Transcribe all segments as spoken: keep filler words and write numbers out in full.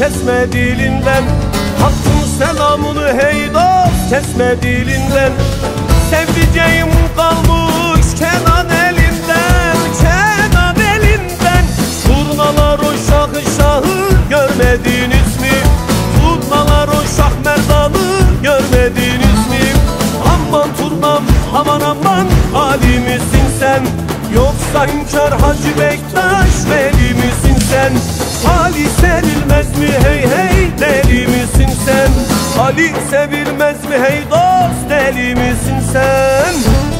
kesme dilinden. Hakkın selamını hey dost kesme dilinden. Sevdiceğim kalmış Kenan elinden, Kenan elinden. Turnalar o şahı şahı görmediniz mi? Turnalar o şah merdanı görmediniz mi? Aman turnam aman aman Ali misin sen? Yoksa hünkâr Hacı Bektaş veli misin sen? Ali sevilmez mi hey hey deli misin sen? Ali sevilmez mi hey dost deli misin sen?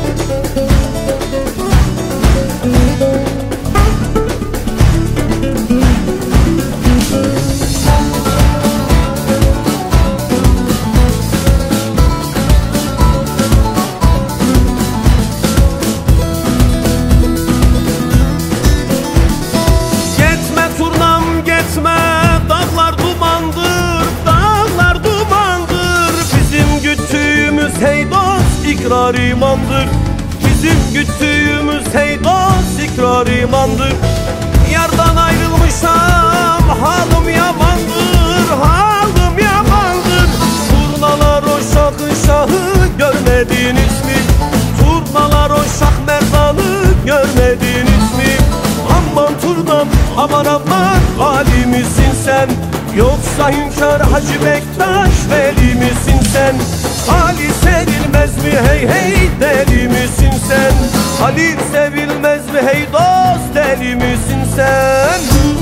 Hey dost ikrar imandır. Bizim güttüğümüz hey dost ikrar imandır. Yardan ayrılmışam halim yamandır, halim yamandır. Turnalar o şahı şahı görmediniz mi? Turnalar o şah merdanı görmediniz mi? Aman turnam aman aman Ali misin sen? Yoksa hünkâr Hacı Bektaş veli misin sen? Ali sevilmez mi hey hey deli misin sen? Ali sevilmez mi hey dost deli misin sen?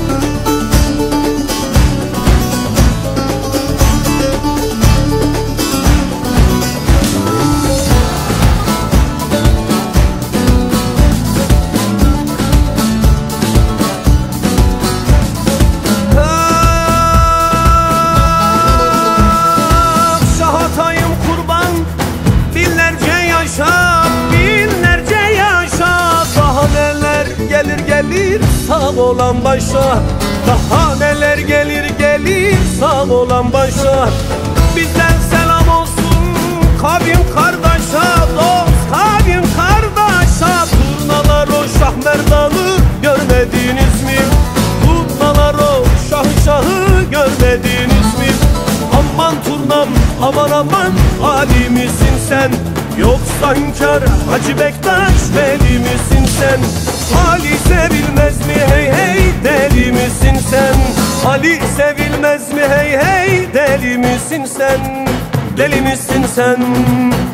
Gelir gelir sağ olan başa, daha neler gelir gelir sağ olan başa. Bizden selam olsun kavim kardeşa, dost kavim kardeşa. Turnalar o şah merdanı görmediniz mi? Turnalar o şahı şahı görmediniz mi? Aman turnam aman aman Ali misin sen? Yoksa hünkâr Hacı Bektaş veli misin sen? Ali sevilmez mi hey hey deli misin sen? Ali sevilmez mi hey hey deli misin sen? Deli misin sen?